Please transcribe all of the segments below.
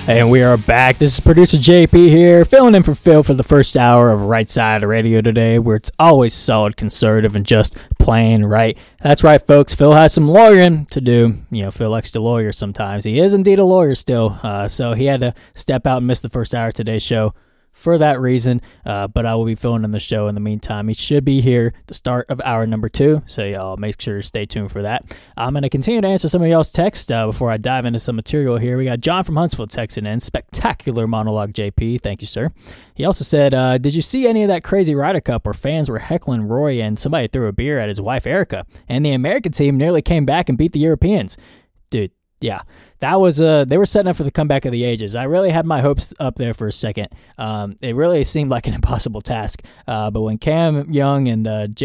And we are back. This is producer JP here, filling in for Phil for the first hour of Right Side Radio today, where it's always solid conservative and just plain right. That's right, folks. Phil has some lawyering to do. You know, Phil likes to lawyer sometimes. He is indeed a lawyer still, so he had to step out and miss the first hour of today's show for that reason, but I will be filling in the show in the meantime. He should be here at the start of hour number 2, so y'all make sure to stay tuned for that. I'm going to continue to answer some of y'all's texts before I dive into some material here. We got John from Huntsville texting in. Spectacular monologue, JP. Thank you, sir. He also said, did you see any of that crazy Ryder Cup where fans were heckling Rory and somebody threw a beer at his wife, Erica, and the American team nearly came back and beat the Europeans? Dude, yeah. That was they were setting up for the comeback of the ages. I really had my hopes up there for a second. It really seemed like an impossible task. But when Cam Young and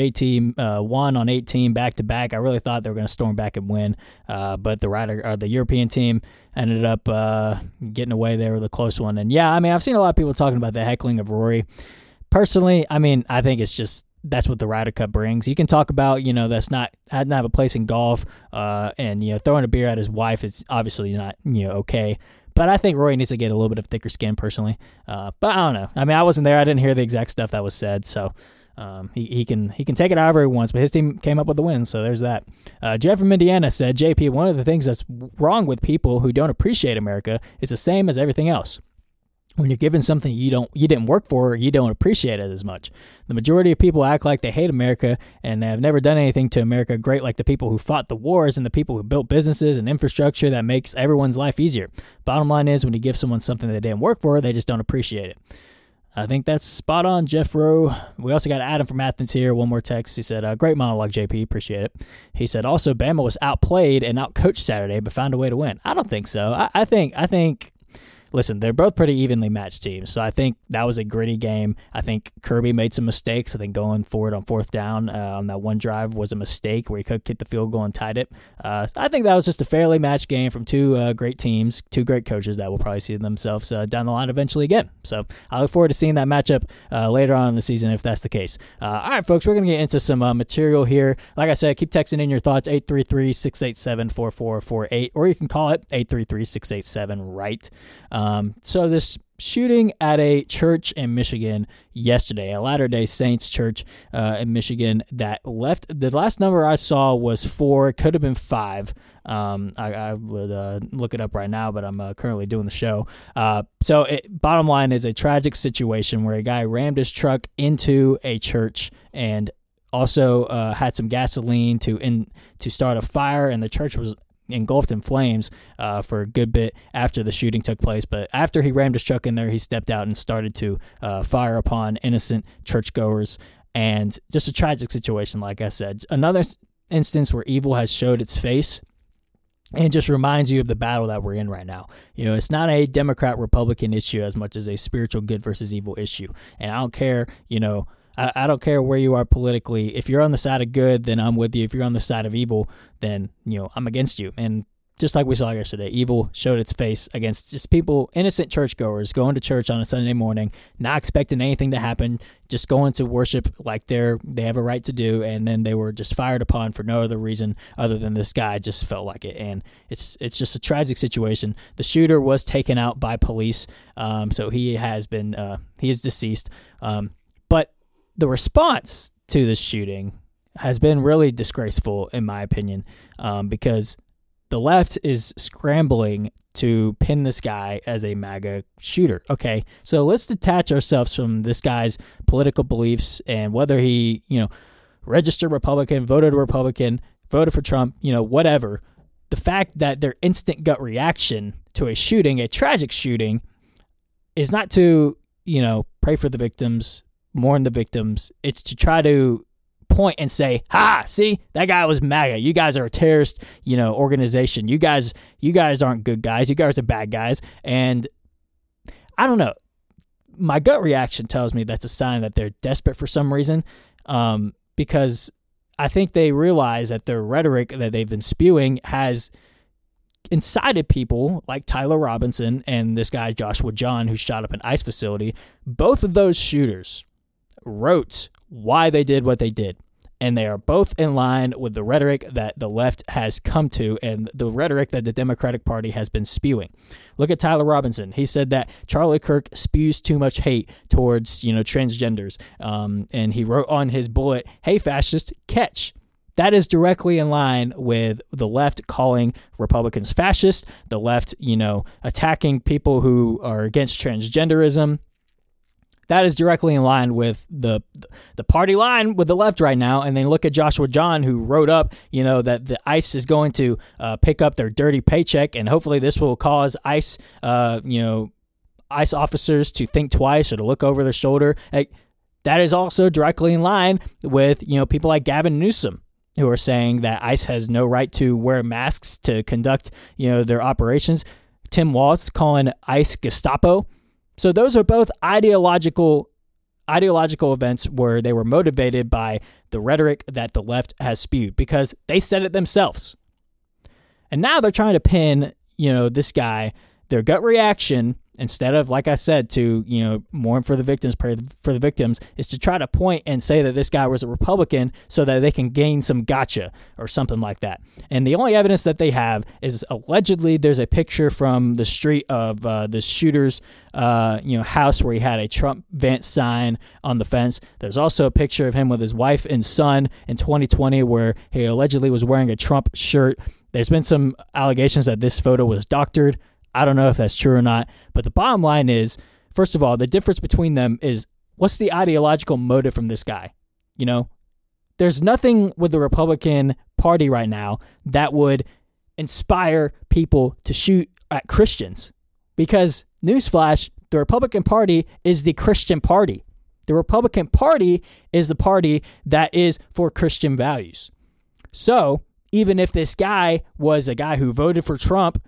JT won on 18 back-to-back, I really thought they were going to storm back and win. But the European team ended up getting away there with a close one. And yeah, I mean, I've seen a lot of people talking about the heckling of Rory. Personally, I mean, I think it's just that's what the Ryder Cup brings. You can talk about, that's not hadn't have a place in golf, and throwing a beer at his wife is obviously not okay. But I think Rory needs to get a little bit of thicker skin personally. But I don't know. I mean, I wasn't there. I didn't hear the exact stuff that was said. So he can take it however he wants. But his team came up with the win, so there's that. Jeff from Indiana said, JP, one of the things that's wrong with people who don't appreciate America is the same as everything else. When you're given something you didn't work for, you don't appreciate it as much. The majority of people act like they hate America and they have never done anything to America great, like the people who fought the wars and the people who built businesses and infrastructure that makes everyone's life easier. Bottom line is, when you give someone something they didn't work for, they just don't appreciate it. I think that's spot on, Jeff Rowe. We also got Adam from Athens here. One more text. He said, great monologue, JP. Appreciate it. He said, also, Bama was outplayed and outcoached Saturday, but found a way to win. I don't think so. I think. Listen, they're both pretty evenly matched teams, so I think that was a gritty game. I think Kirby made some mistakes. I think going forward on fourth down on that one drive was a mistake where he could get the field goal and tied it. I think that was just a fairly matched game from two great teams, two great coaches that will probably see themselves down the line eventually again. So I look forward to seeing that matchup later on in the season if that's the case. All right, folks, we're going to get into some material here. Like I said, keep texting in your thoughts, 833-687-4448, or you can call it 833-687-RIGHT. So this shooting at a church in Michigan yesterday, a Latter-day Saints church in Michigan that left, the last number I saw was 4, it could have been 5. I would look it up right now, but I'm currently doing the show. Bottom line is a tragic situation where a guy rammed his truck into a church and also had some gasoline to start a fire, and the church was engulfed in flames for a good bit after the shooting took place. But after he rammed his truck in there, he stepped out and started to fire upon innocent churchgoers. And just a tragic situation, like I said. Another instance where evil has showed its face, and just reminds you of the battle that we're in right now. It's not a Democrat-Republican issue as much as a spiritual good versus evil issue. And I don't care, I don't care where you are politically. If you're on the side of good, then I'm with you. If you're on the side of evil, then, I'm against you. And just like we saw yesterday, evil showed its face against just people, innocent churchgoers, going to church on a Sunday morning, not expecting anything to happen, just going to worship like they have a right to do, and then they were just fired upon for no other reason other than this guy just felt like it. And it's just a tragic situation. The shooter was taken out by police, so he is deceased. But the response to this shooting has been really disgraceful, in my opinion, because the left is scrambling to pin this guy as a MAGA shooter. Okay, so let's detach ourselves from this guy's political beliefs and whether he, registered Republican, voted Republican, voted for Trump, whatever. The fact that their instant gut reaction to a shooting, a tragic shooting, is not to, pray for the victims, mourn the victims. It's to try to point and say, ha, see, that guy was MAGA. You guys are a terrorist, organization. You guys aren't good guys. You guys are bad guys. And I don't know. My gut reaction tells me that's a sign that they're desperate for some reason, because I think they realize that their rhetoric that they've been spewing has incited people like Tyler Robinson and this guy Joshua John, who shot up an ICE facility. Both of those shooters wrote why they did what they did. And they are both in line with the rhetoric that the left has come to and the rhetoric that the Democratic Party has been spewing. Look at Tyler Robinson. He said that Charlie Kirk spews too much hate towards, transgenders. And he wrote on his bullet, "Hey, fascist, catch." That is directly in line with the left calling Republicans fascist, the left, attacking people who are against transgenderism. That is directly in line with the party line with the left right now. And then look at Joshua John, who wrote up, that the ICE is going to pick up their dirty paycheck, and hopefully this will cause ICE, ICE officers to think twice or to look over their shoulder. That is also directly in line with, people like Gavin Newsom, who are saying that ICE has no right to wear masks to conduct, their operations. Tim Walz calling ICE Gestapo. So those are both ideological events where they were motivated by the rhetoric that the left has spewed because they said it themselves. And now they're trying to pin, this guy, their gut reaction, instead of, like I said, to, mourn for the victims, pray for the victims, is to try to point and say that this guy was a Republican so that they can gain some gotcha or something like that. And the only evidence that they have is allegedly there's a picture from the street of the shooter's, house where he had a Trump Vance sign on the fence. There's also a picture of him with his wife and son in 2020 where he allegedly was wearing a Trump shirt. There's been some allegations that this photo was doctored. I don't know if that's true or not, but the bottom line is, first of all, the difference between them is what's the ideological motive from this guy? There's nothing with the Republican Party right now that would inspire people to shoot at Christians because, newsflash, the Republican Party is the Christian party. The Republican Party is the party that is for Christian values. So even if this guy was a guy who voted for Trump,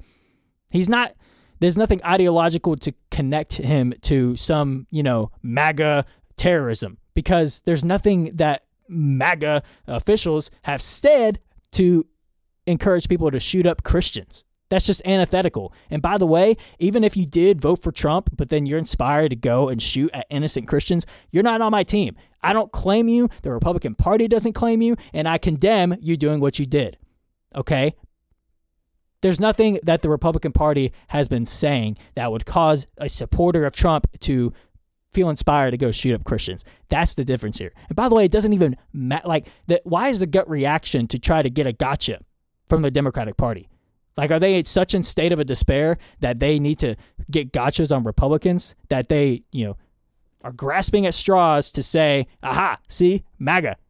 there's nothing ideological to connect him to some, MAGA terrorism because there's nothing that MAGA officials have said to encourage people to shoot up Christians. That's just antithetical. And by the way, even if you did vote for Trump, but then you're inspired to go and shoot at innocent Christians, you're not on my team. I don't claim you. The Republican Party doesn't claim you. And I condemn you doing what you did. Okay? There's nothing that the Republican Party has been saying that would cause a supporter of Trump to feel inspired to go shoot up Christians. That's the difference here. And by the way, it doesn't even matter. Why is the gut reaction to try to get a gotcha from the Democratic Party? Are they such in state of a despair that they need to get gotchas on Republicans that they, are grasping at straws to say, aha, see, MAGA.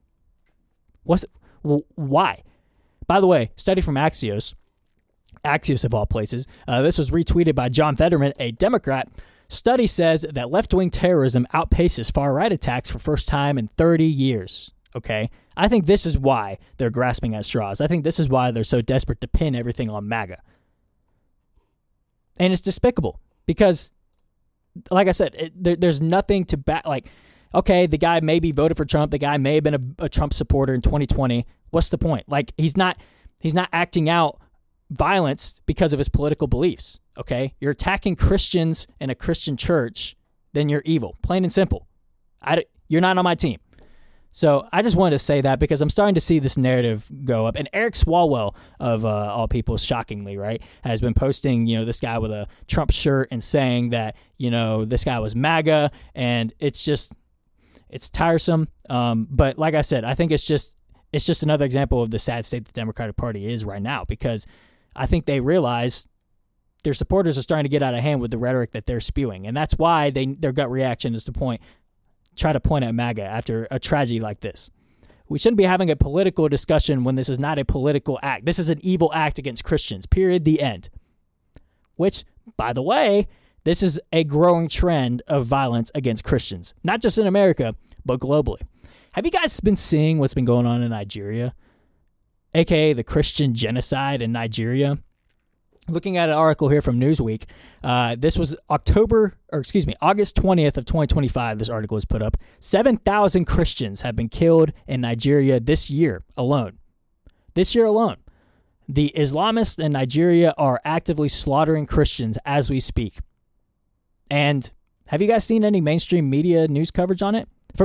Why? By the way, study from Axios of all places. This was retweeted by John Fetterman, a Democrat. Study says that left-wing terrorism outpaces far-right attacks for first time in 30 years. Okay? I think this is why they're grasping at straws. I think this is why they're so desperate to pin everything on MAGA. And it's despicable because, like I said, there's nothing to back. Okay, the guy maybe voted for Trump. The guy may have been a Trump supporter in 2020. What's the point? He's not acting out violence because of his political beliefs, okay? You're attacking Christians in a Christian church, then you're evil. Plain and simple. You're not on my team. So I just wanted to say that because I'm starting to see this narrative go up. And Eric Swalwell, of all people, shockingly, right, has been posting, this guy with a Trump shirt and saying that, this guy was MAGA, and it's tiresome. But like I said, I think it's just another example of the sad state the Democratic Party is right now because I think they realize their supporters are starting to get out of hand with the rhetoric that they're spewing. And that's why their gut reaction is to try to point at MAGA after a tragedy like this. We shouldn't be having a political discussion when this is not a political act. This is an evil act against Christians, period, the end. Which, by the way, this is a growing trend of violence against Christians, not just in America, but globally. Have you guys been seeing what's been going on in Nigeria? AKA the Christian genocide in Nigeria. Looking at an article here from Newsweek, this was August 20th of 2025, this article was put up. 7,000 Christians have been killed in Nigeria this year alone. This year alone. The Islamists in Nigeria are actively slaughtering Christians as we speak. And have you guys seen any mainstream media news coverage on it?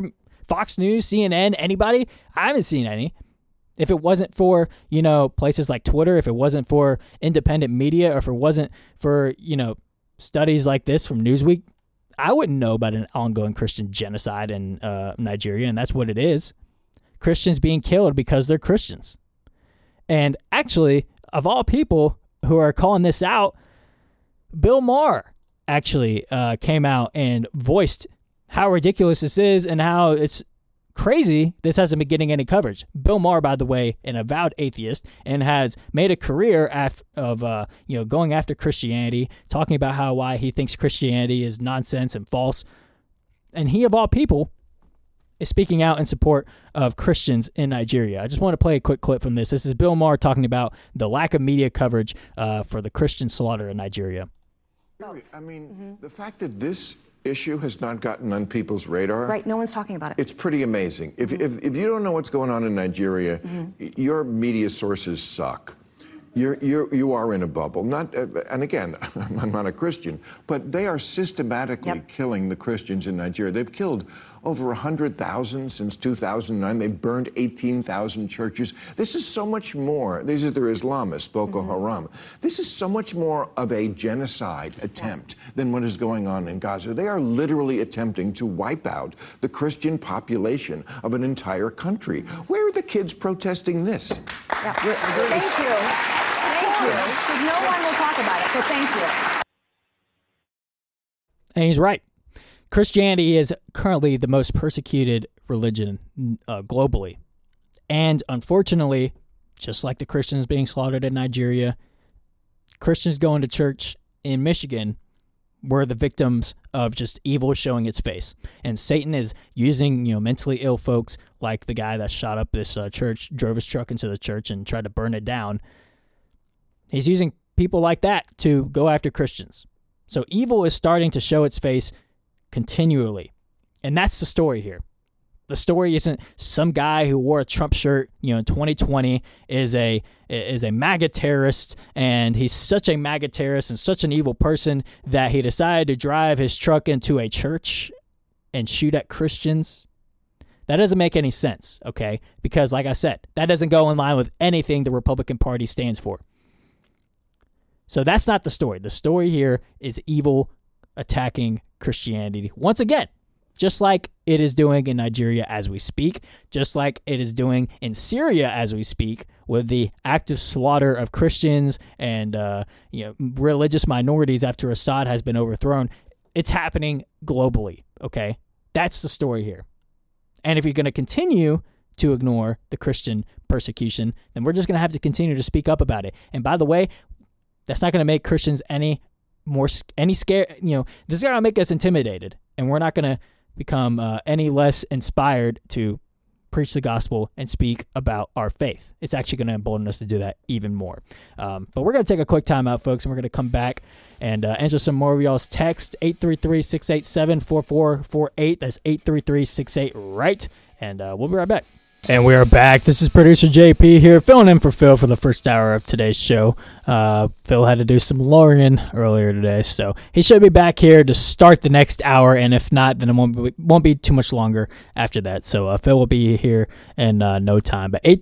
Fox News, CNN, anybody? I haven't seen any. If it wasn't for, places like Twitter, if it wasn't for independent media, or if it wasn't for, studies like this from Newsweek, I wouldn't know about an ongoing Christian genocide in Nigeria, and that's what it is. Christians being killed because they're Christians. And actually, of all people who are calling this out, Bill Maher actually came out and voiced how ridiculous this is and how it's crazy this hasn't been getting any coverage. Bill Maher, by the way, an avowed atheist, and has made a career of going after Christianity, talking about why he thinks Christianity is nonsense and false. And he, of all people, is speaking out in support of Christians in Nigeria. I just want to play a quick clip from this. This is Bill Maher talking about the lack of media coverage for the Christian slaughter in Nigeria. I mean, the fact that this issue has not gotten on people's radar. Right, no one's talking about it. It's pretty amazing. If you don't know what's going on in Nigeria, your media sources suck. You are in a bubble. And again, I'm not a Christian, but they are systematically killing the Christians in Nigeria. They've killed over 100,000 since 2009. They've burned 18,000 churches. This is so much more. These are their Islamists, Boko Haram. This is so much more of a genocide attempt than what is going on in Gaza. They are literally attempting to wipe out the Christian population of an entire country. Where are the kids protesting this? Yeah. Thank you. Because no one will talk about it, so thank you. And he's right. Christianity is currently the most persecuted religion globally. And unfortunately, just like the Christians being slaughtered in Nigeria, Christians going to church in Michigan were the victims of just evil showing its face. And Satan is using, mentally ill folks like the guy that shot up this church, drove his truck into the church and tried to burn it down. He's using people like that to go after Christians. So evil is starting to show its face continually. And that's the story here. The story isn't some guy who wore a Trump shirt, in 2020 is a MAGA terrorist, and he's such a MAGA terrorist and such an evil person that he decided to drive his truck into a church and shoot at Christians. That doesn't make any sense, okay? Because like I said, that doesn't go in line with anything the Republican Party stands for. So that's not the story. The story here is evil attacking Christianity once again, just like it is doing in Nigeria as we speak, just like it is doing in Syria as we speak, with the active slaughter of Christians and religious minorities after Assad has been overthrown. It's happening globally, okay? That's the story here. And if you're going to continue to ignore the Christian persecution, then we're just going to have to continue to speak up about it. And by the way, that's not going to make Christians any scared. This is going to make us intimidated, and we're not going to become any less inspired to preach the gospel and speak about our faith. It's actually going to embolden us to do that even more. But we're going to take a quick time out, folks, and we're going to come back and answer some more of y'all's text. 833-687-4448. That's 833-68-RIGHT. And we'll be right back. And we are back. This is producer JP here, filling in for Phil for the first hour of today's show. Phil had to do some lawyering earlier today, so he should be back here to start the next hour, and if not, then it won't be too much longer after that. So Phil will be here in no time. But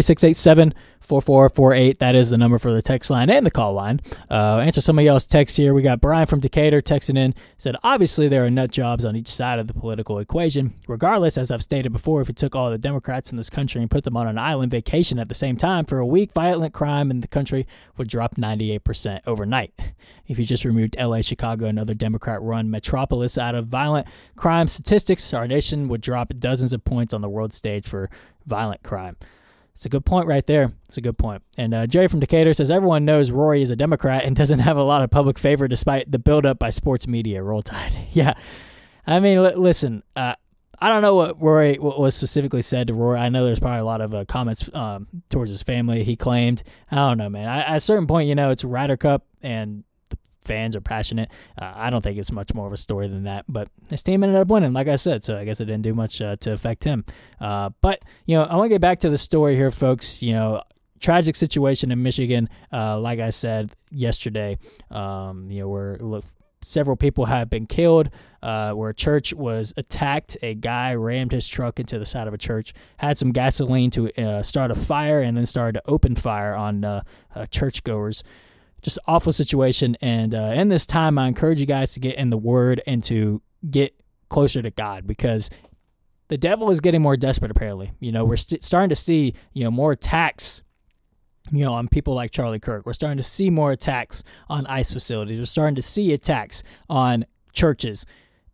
833-687-4448, that is the number for the text line and the call line. Answer some of y'all's texts here. We got Brian from Decatur texting in, said, obviously there are nut jobs on each side of the political equation. Regardless, as I've stated before, if you took all the Democrats in this country and put them on an island vacation at the same time for a week, violent crime in the country would drop 98% overnight. If you just removed LA, Chicago, and other Democrat-run metropolis out of violent crime statistics, our nation would drop dozens of points on the world stage for violent crime. It's a good point right there. It's a good point. And Jerry from Decatur says, everyone knows Rory is a Democrat and doesn't have a lot of public favor despite the buildup by sports media. Roll Tide. Yeah. I mean, listen, I don't know what was specifically said to Rory. I know there's probably a lot of comments towards his family, he claimed. I don't know, man. At a certain point, it's Ryder Cup and the fans are passionate. I don't think it's much more of a story than that. But his team ended up winning, like I said, so I guess it didn't do much to affect him. But, I want to get back to the story here, folks. Tragic situation in Michigan, like I said yesterday, where several people have been killed, where a church was attacked. A guy rammed his truck into the side of a church, had some gasoline to start a fire, and then started to open fire on churchgoers. Just awful situation. And in this time, I encourage you guys to get in the Word and to get closer to God, because the devil is getting more desperate, apparently. We're starting to see, more attacks, on people like Charlie Kirk. We're starting to see more attacks on ICE facilities. We're starting to see attacks on churches.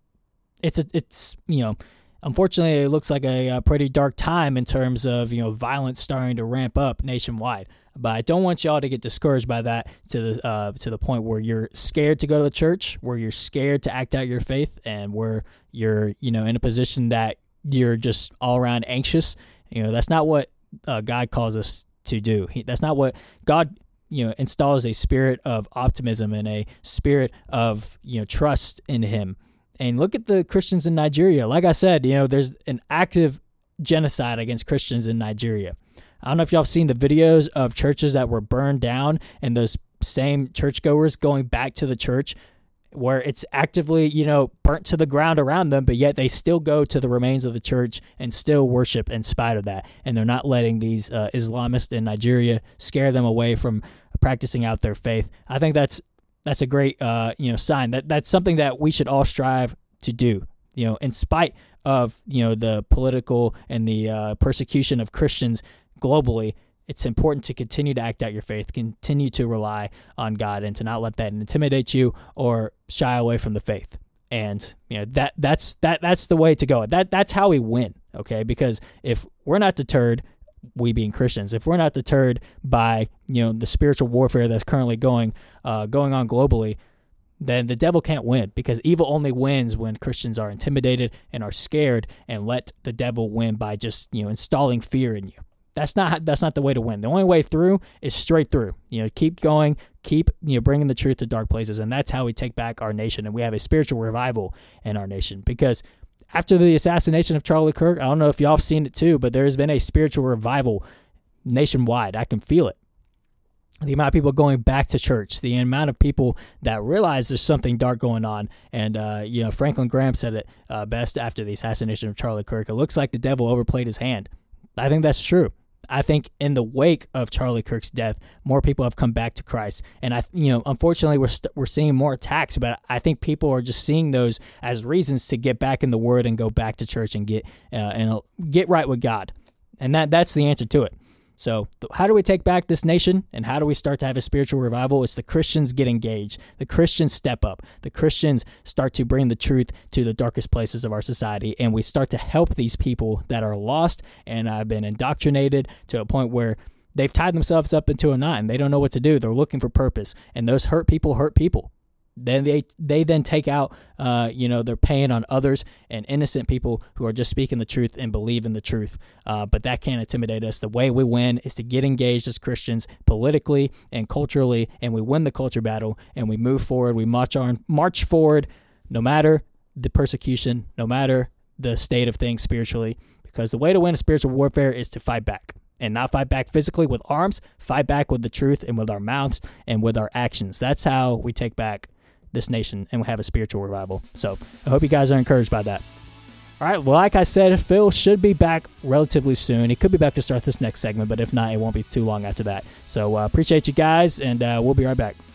It's unfortunately, it looks like a pretty dark time in terms of, violence starting to ramp up nationwide. But I don't want y'all to get discouraged by that to the point where you're scared to go to the church, where you're scared to act out your faith, and where you're, in a position that you're just all around anxious. That's not what God calls us to do. That's not what God, installs a spirit of optimism and a spirit of, trust in Him. And look at the Christians in Nigeria. Like I said, there's an active genocide against Christians in Nigeria. I don't know if y'all have seen the videos of churches that were burned down and those same churchgoers going back to the church, where it's actively, burnt to the ground around them, but yet they still go to the remains of the church and still worship in spite of that. And they're not letting these Islamists in Nigeria scare them away from practicing out their faith. I think that's a great, sign. That's something that we should all strive to do, in spite of, the political and the persecution of Christians globally. It's important to continue to act out your faith, continue to rely on God, and to not let that intimidate you or shy away from the faith. And that's the way to go. That's how we win, okay? Because if we're not deterred, we being Christians, if we're not deterred by the spiritual warfare that's currently going on globally, then the devil can't win, because evil only wins when Christians are intimidated and are scared and let the devil win by just installing fear in you. That's not the way to win. The only way through is straight through. Keep going, keep bringing the truth to dark places, and that's how we take back our nation. And we have a spiritual revival in our nation, because after the assassination of Charlie Kirk, I don't know if y'all have seen it too, but there has been a spiritual revival nationwide. I can feel it. The amount of people going back to church, the amount of people that realize there's something dark going on. And, Franklin Graham said it best after the assassination of Charlie Kirk. It looks like the devil overplayed his hand. I think that's true. I think in the wake of Charlie Kirk's death, more people have come back to Christ. And unfortunately, we're seeing more attacks, but I think people are just seeing those as reasons to get back in the Word and go back to church and get right with God. And that's the answer to it. So how do we take back this nation, and how do we start to have a spiritual revival? It's the Christians get engaged. The Christians step up. The Christians start to bring the truth to the darkest places of our society, and we start to help these people that are lost and have been indoctrinated to a point where they've tied themselves up into a knot and they don't know what to do. They're looking for purpose, and those hurt people hurt people. Then they then take out, their pain on others and innocent people who are just speaking the truth and believe in the truth. But that can't intimidate us. The way we win is to get engaged as Christians politically and culturally, and we win the culture battle, and we move forward. We march forward, no matter the persecution, no matter the state of things spiritually, because the way to win a spiritual warfare is to fight back. And not fight back physically with arms, fight back with the truth and with our mouths and with our actions. That's how we take back this nation and have a spiritual revival. So I hope you guys are encouraged by that. All right, well, like I said, Phil should be back relatively soon. He could be back to start this next segment, but if not, it won't be too long after that. So appreciate you guys, and we'll be right back.